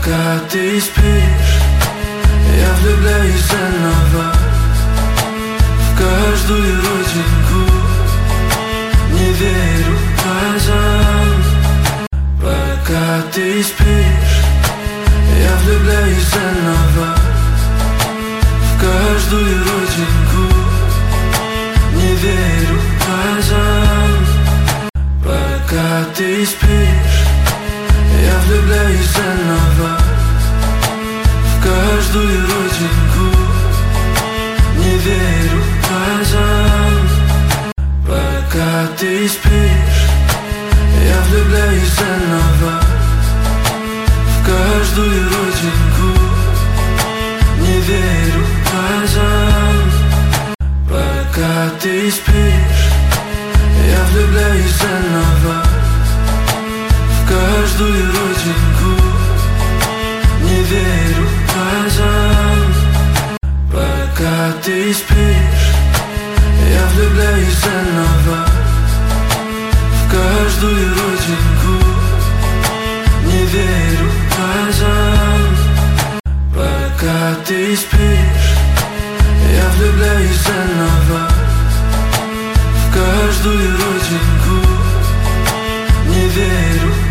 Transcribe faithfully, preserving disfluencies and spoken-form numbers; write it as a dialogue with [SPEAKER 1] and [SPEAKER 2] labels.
[SPEAKER 1] Пока ты спишь, я влюбляюсь заново в каждую родинку. Не верю глазам. Пока ты спишь, я влюбляюсь заново в каждую родинку. Не верю глазам. Пока ты спишь, я влюбляюсь заново в каждую родинку. Не верю глазам. Пока ты спишь, я влюбляюсь заново в каждую родинку. Не верю глазам. Пока ты спишь, я влюбляюсь заново в каждую родинку. Не верю глазам. Пока ты спишь, я влюбляюсь заново в каждую родинку. Не верю глазам. Пока ты спишь, я влюбляюсь заново в каждую родинку. Не верю